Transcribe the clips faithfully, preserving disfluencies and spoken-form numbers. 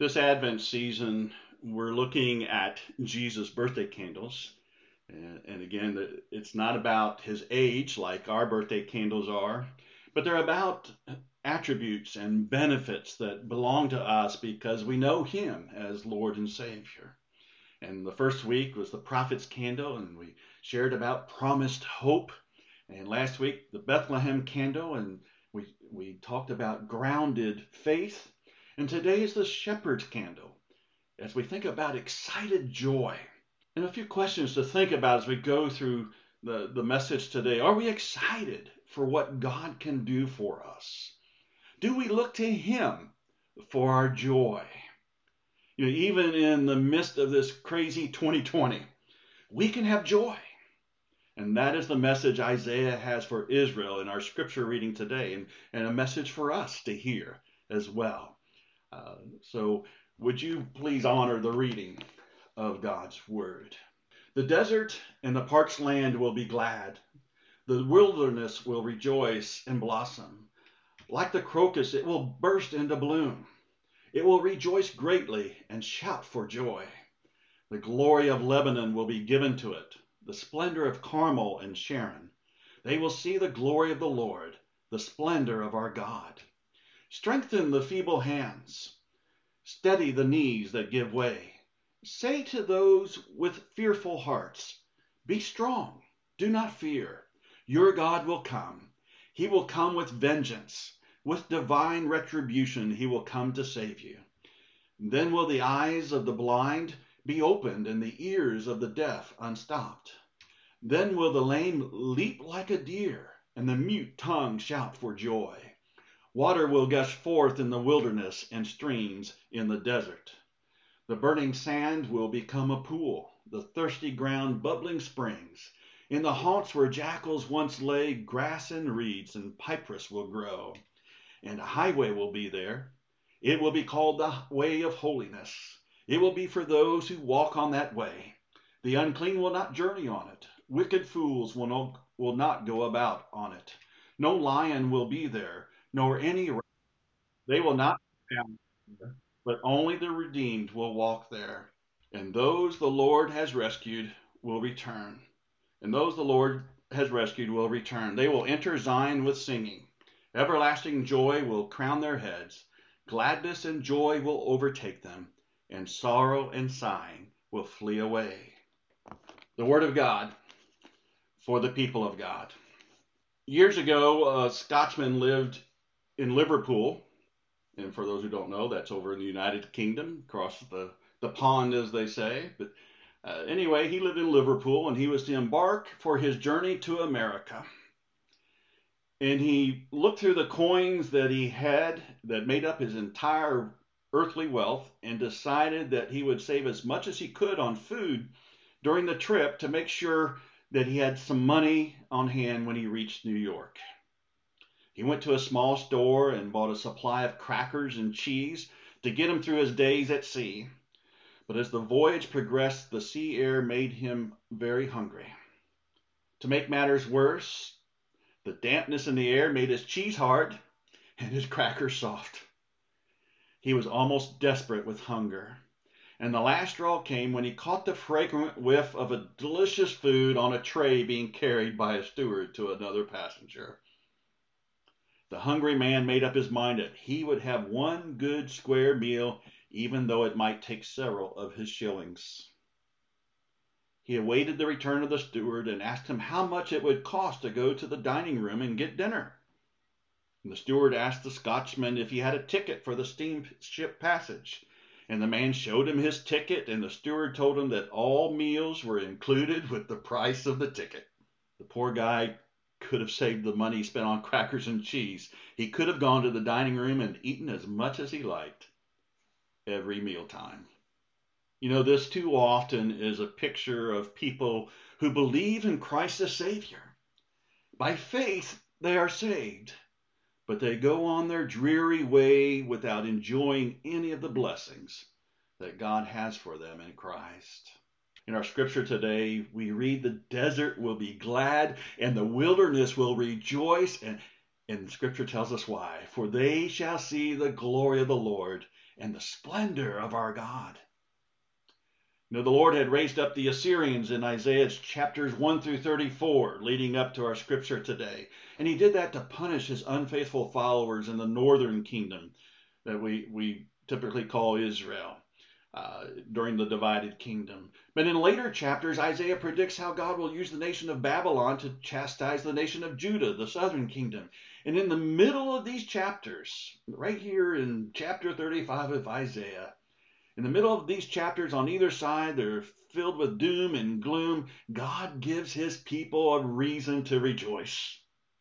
This Advent season, we're looking at Jesus' birthday candles. And, and again, it's not about his age like our birthday candles are, but they're about attributes and benefits that belong to us because we know him as Lord and Savior. And the first week was the prophet's candle, and we shared about promised hope. And last week, the Bethlehem candle, and we, we talked about grounded faith. And today is the shepherd's candle, as we think about excited joy. And a few questions to think about as we go through the, the message today. Are we excited for what God can do for us? Do we look to him for our joy? You know, even in the midst of this crazy twenty twenty, we can have joy. And that is the message Isaiah has for Israel in our scripture reading today, and, and a message for us to hear as well. Uh, so would you please honor the reading of God's word? The desert and the parched land will be glad. The wilderness will rejoice and blossom. Like the crocus, it will burst into bloom. It will rejoice greatly and shout for joy. The glory of Lebanon will be given to it, the splendor of Carmel and Sharon. They will see the glory of the Lord, the splendor of our God. Strengthen the feeble hands. Steady the knees that give way. Say to those with fearful hearts, be strong, do not fear. Your God will come. He will come with vengeance. With divine retribution, he will come to save you. Then will the eyes of the blind be opened and the ears of the deaf unstopped. Then will the lame leap like a deer and the mute tongue shout for joy. Water will gush forth in the wilderness and streams in the desert. The burning sand will become a pool, the thirsty ground bubbling springs. In the haunts where jackals once lay, grass and reeds and cypress will grow. And a highway will be there. It will be called the way of holiness. It will be for those who walk on that way. The unclean will not journey on it. Wicked fools will, no, will not go about on it. No lion will be there, nor any. They will not be found there, but only the redeemed will walk there. And those the Lord has rescued will return. And those the Lord has rescued will return. They will enter Zion with singing. Everlasting joy will crown their heads. Gladness and joy will overtake them, and sorrow and sighing will flee away. The word of God for the people of God. Years ago, a Scotsman lived in Liverpool. And for those who don't know, that's over in the United Kingdom, across the, the pond, as they say. But uh, anyway, he lived in Liverpool, and he was to embark for his journey to America. And he looked through the coins that he had that made up his entire earthly wealth and decided that he would save as much as he could on food during the trip to make sure that he had some money on hand when he reached New York. He went to a small store and bought a supply of crackers and cheese to get him through his days at sea. But as the voyage progressed, the sea air made him very hungry. To make matters worse, the dampness in the air made his cheese hard and his crackers soft. He was almost desperate with hunger. And the last straw came when he caught the fragrant whiff of a delicious food on a tray being carried by a steward to another passenger. The hungry man made up his mind that he would have one good square meal, even though it might take several of his shillings. He awaited the return of the steward and asked him how much it would cost to go to the dining room and get dinner. And the steward asked the Scotchman if he had a ticket for the steamship passage. And the man showed him his ticket, and the steward told him that all meals were included with the price of the ticket. The poor guy could have saved the money spent on crackers and cheese. He could have gone to the dining room and eaten as much as he liked every mealtime. You know, this too often is a picture of people who believe in Christ as Savior. By faith, they are saved, but they go on their dreary way without enjoying any of the blessings that God has for them in Christ. In our scripture today, we read the desert will be glad and the wilderness will rejoice. And, and the scripture tells us why. For they shall see the glory of the Lord and the splendor of our God. You know, the Lord had raised up the Assyrians in Isaiah's chapters one through thirty-four, leading up to our scripture today. And he did that to punish his unfaithful followers in the northern kingdom that we, we typically call Israel uh, during the divided kingdom. But in later chapters, Isaiah predicts how God will use the nation of Babylon to chastise the nation of Judah, the southern kingdom. And in the middle of these chapters, right here in chapter thirty-five of Isaiah, in the middle of these chapters on either side, they're filled with doom and gloom. God gives his people a reason to rejoice.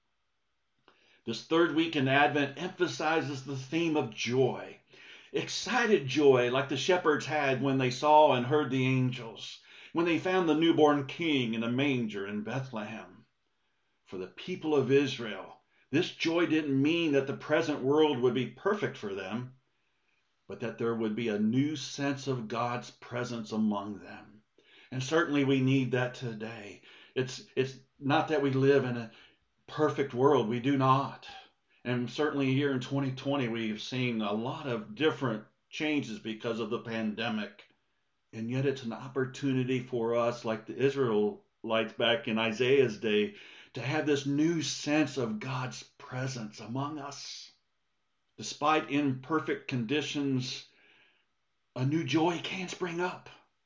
This third week in Advent emphasizes the theme of joy. Excited joy like the shepherds had when they saw and heard the angels, when they found the newborn king in a manger in Bethlehem. For the people of Israel, this joy didn't mean that the present world would be perfect for them, but that there would be a new sense of God's presence among them. And certainly we need that today. It's, it's not that we live in a perfect world. We do not. And certainly here in twenty twenty, we've seen a lot of different changes because of the pandemic. And yet it's an opportunity for us, like the Israelites back in Isaiah's day, to have this new sense of God's presence among us. Despite imperfect conditions, a new joy can spring up.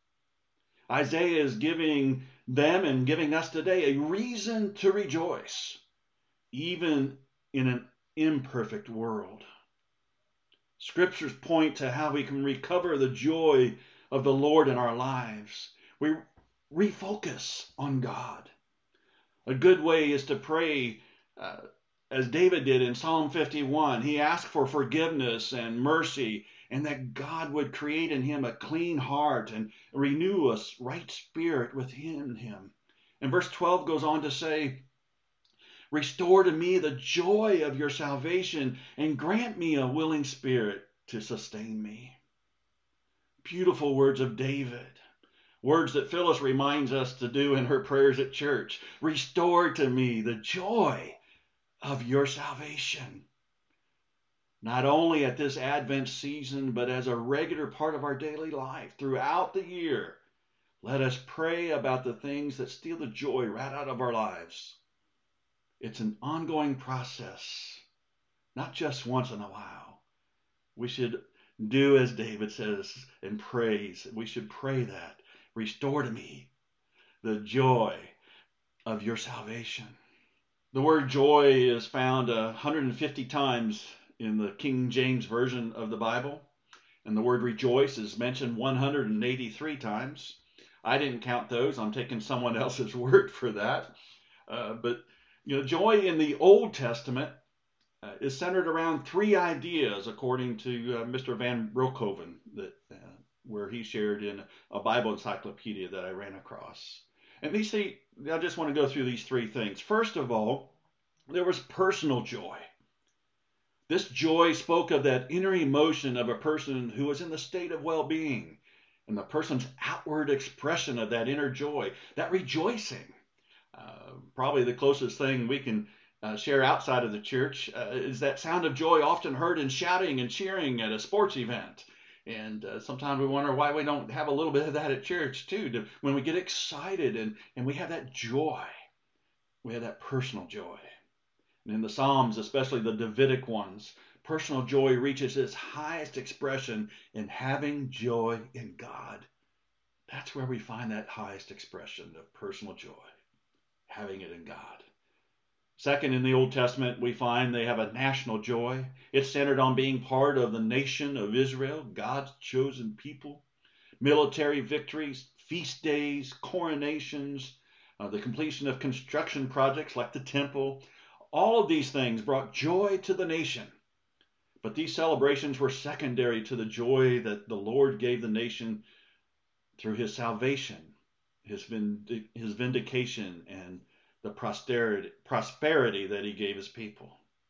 Isaiah is giving them and giving us today a reason to rejoice, even in an imperfect world. Scriptures point to how we can recover the joy of the Lord in our lives. We refocus on God. A good way is to pray uh, as David did in Psalm fifty-one. He asked for forgiveness and mercy, and that God would create in him a clean heart and renew a right spirit within him. And verse twelve goes on to say, "Restore to me the joy of your salvation and grant me a willing spirit to sustain me." Beautiful words of David. Words that Phyllis reminds us to do in her prayers at church. Restore to me the joy of your salvation. Not only at this Advent season, but as a regular part of our daily life throughout the year, let us pray about the things that steal the joy right out of our lives. It's an ongoing process, not just once in a while. We should do as David says and prays. We should pray that. Restore to me the joy of your salvation. The word joy is found one hundred fifty times in the King James Version of the Bible, and the word rejoice is mentioned one hundred eighty-three times. I didn't count those. I'm taking someone else's word for that. Uh, but you know, joy in the Old Testament uh, is centered around three ideas, according to uh, Mister Van Broekhoven, that uh, where he shared in a Bible encyclopedia that I ran across. And these three, I just want to go through these three things. First of all, there was personal joy. This joy spoke of that inner emotion of a person who was in the state of well-being, and the person's outward expression of that inner joy, that rejoicing. Uh, probably the closest thing we can uh, share outside of the church uh, is that sound of joy often heard in shouting and cheering at a sports event. And uh, sometimes we wonder why we don't have a little bit of that at church too. To, when we get excited and, and we have that joy, we have that personal joy. And in the Psalms, especially the Davidic ones, personal joy reaches its highest expression in having joy in God. That's where we find that highest expression of personal joy, having it in God. Second, in the Old Testament, we find they have a national joy. It's centered on being part of the nation of Israel, God's chosen people. Military victories, feast days, coronations, uh, the completion of construction projects like the temple. All of these things brought joy to the nation. But these celebrations were secondary to the joy that the Lord gave the nation through his salvation, his, vind- his vindication, and the prosperity, prosperity that he gave his people.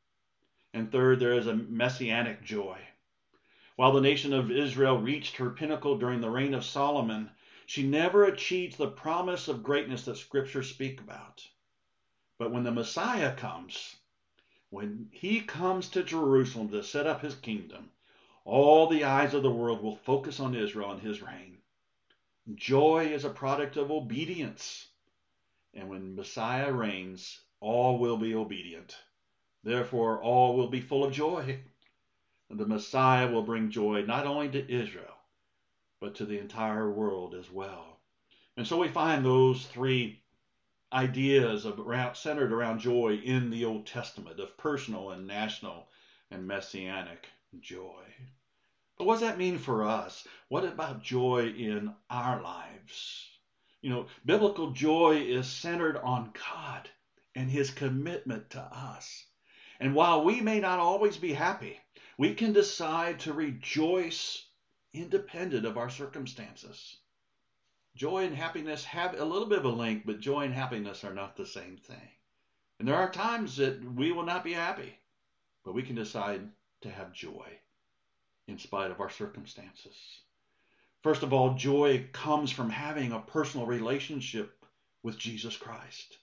And third, there is a messianic joy. While the nation of Israel reached her pinnacle during the reign of Solomon, she never achieved the promise of greatness that scriptures speak about. But when the Messiah comes, when he comes to Jerusalem to set up his kingdom, All the eyes of the world will focus on Israel and his reign. Joy is a product of obedience. And when Messiah reigns, all will be obedient. Therefore, all will be full of joy. And the Messiah will bring joy not only to Israel, but to the entire world as well. And so we find those three ideas of around, centered around joy in the Old Testament of personal and national and messianic joy. But what does that mean for us? What about joy in our lives? You know, biblical joy is centered on God and his commitment to us. And while we may not always be happy, we can decide to rejoice independent of our circumstances. Joy and happiness have a little bit of a link, but joy and happiness are not the same thing. And there are times that we will not be happy, but we can decide to have joy in spite of our circumstances. First of all, joy comes from having a personal relationship with Jesus Christ.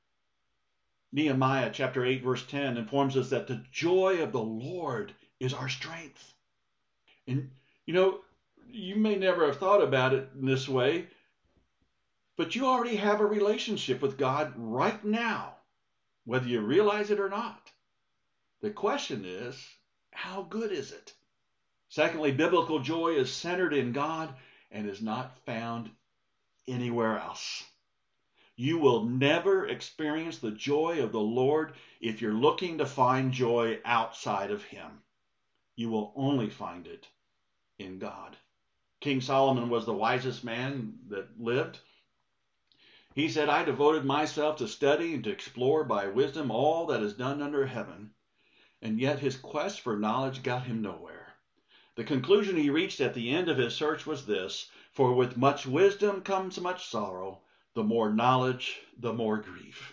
Nehemiah chapter eight verse ten informs us that the joy of the Lord is our strength. And you know, you may never have thought about it in this way, but you already have a relationship with God right now, whether you realize it or not. The question is, how good is it? Secondly, biblical joy is centered in God and is not found anywhere else. You will never experience the joy of the Lord if you're looking to find joy outside of him. You will only find it in God. King Solomon was the wisest man that lived. He said, I devoted myself to study and to explore by wisdom all that is done under heaven, and yet his quest for knowledge got him nowhere. The conclusion he reached at the end of his search was this: for with much wisdom comes much sorrow, the more knowledge, the more grief.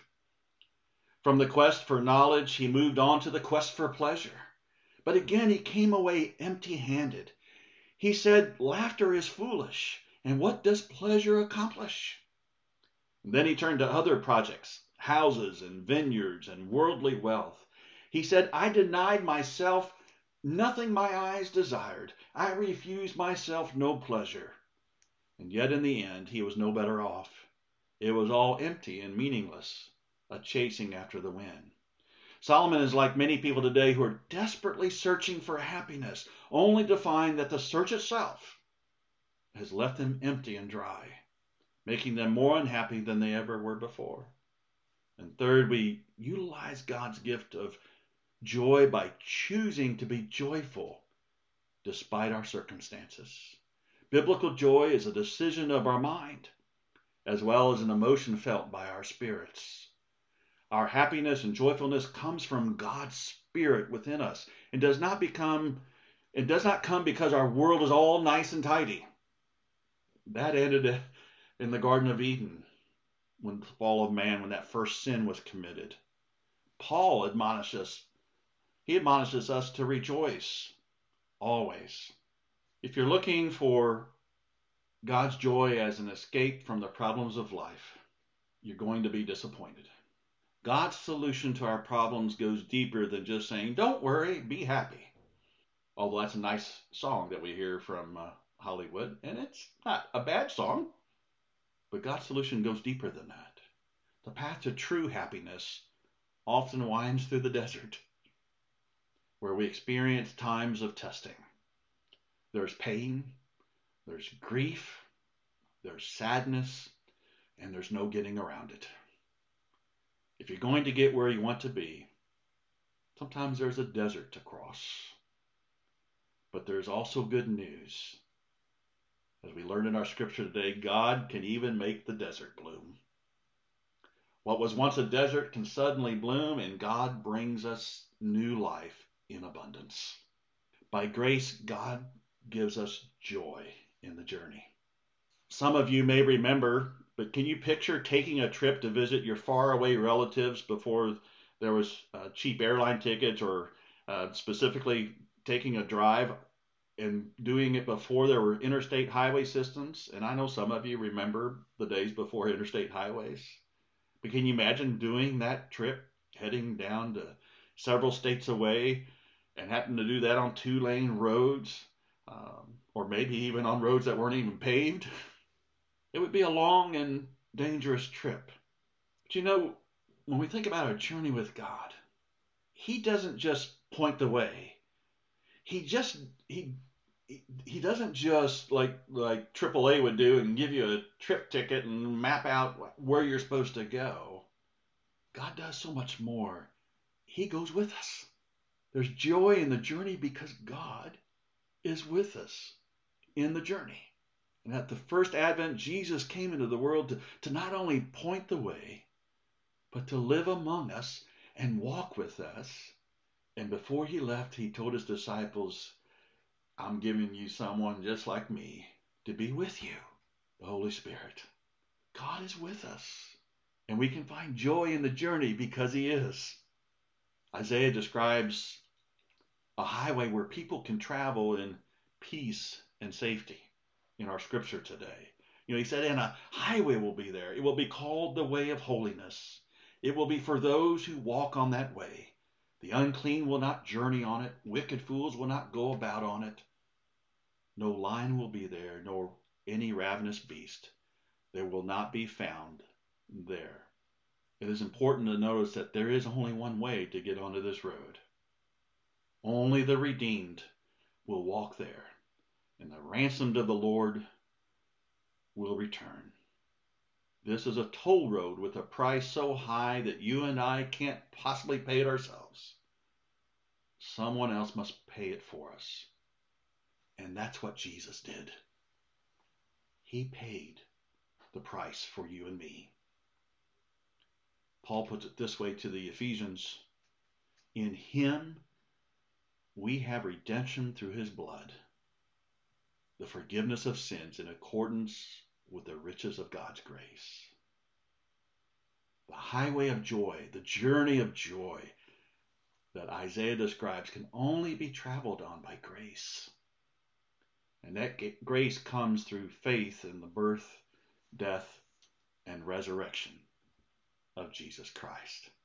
From the quest for knowledge, he moved on to the quest for pleasure. But again, he came away empty-handed. He said, laughter is foolish, and what does pleasure accomplish? And then he turned to other projects, houses and vineyards and worldly wealth. He said, I denied myself nothing my eyes desired. I refused myself no pleasure. And yet in the end, he was no better off. It was all empty and meaningless, a chasing after the wind. Solomon is like many people today who are desperately searching for happiness, only to find that the search itself has left them empty and dry, making them more unhappy than they ever were before. And third, we utilize God's gift of joy by choosing to be joyful despite our circumstances. Biblical joy is a decision of our mind, as well as an emotion felt by our spirits. Our happiness and joyfulness comes from God's Spirit within us, and does not become it does not come because our world is all nice and tidy. That ended in the Garden of Eden, when the fall of man, when that first sin was committed. Paul admonishes he admonishes us to rejoice always. If you're looking for God's joy as an escape from the problems of life, you're going to be disappointed. God's solution to our problems goes deeper than just saying, don't worry, be happy. Although that's a nice song that we hear from uh, Hollywood, and it's not a bad song, but God's solution goes deeper than that. The path to true happiness often winds through the desert, where we experience times of testing. There's pain, there's grief, there's sadness, and there's no getting around it. If you're going to get where you want to be, sometimes there's a desert to cross. But there's also good news. As we learned in our scripture today, God can even make the desert bloom. What was once a desert can suddenly bloom, and God brings us new life in abundance. By grace, God gives us joy in the journey. Some of you may remember, but can you picture taking a trip to visit your faraway relatives before there was uh, cheap airline tickets, or uh, specifically taking a drive and doing it before there were interstate highway systems? And I know some of you remember the days before interstate highways. But can you imagine doing that trip, heading down to several states away, and happened to do that on two lane roads, um, or maybe even on roads that weren't even paved, it would be a long and dangerous trip. But you know, when we think about our journey with God, He doesn't just point the way. He just he he doesn't just like like triple A would do and give you a trip ticket and map out where you're supposed to go. God does so much more. He goes with us. There's joy in the journey because God is with us in the journey. And at the first advent, Jesus came into the world to, to not only point the way, but to live among us and walk with us. And before he left, he told his disciples, I'm giving you someone just like me to be with you, the Holy Spirit. God is with us, and we can find joy in the journey because he is. Isaiah describes a highway where people can travel in peace and safety in our scripture today. You know, he said, and a highway will be there. It will be called the way of holiness. It will be for those who walk on that way. The unclean will not journey on it. Wicked fools will not go about on it. No lion will be there, nor any ravenous beast. There will not be found there. It is important to notice that there is only one way to get onto this road. Only the redeemed will walk there, and the ransomed of the Lord will return. This is a toll road with a price so high that you and I can't possibly pay it ourselves. Someone else must pay it for us. And that's what Jesus did. He paid the price for you and me. Paul puts it this way to the Ephesians, in him we have redemption through his blood, the forgiveness of sins in accordance with the riches of God's grace. The highway of joy, the journey of joy that Isaiah describes can only be traveled on by grace. And that grace comes through faith in the birth, death, and resurrection of Jesus Christ.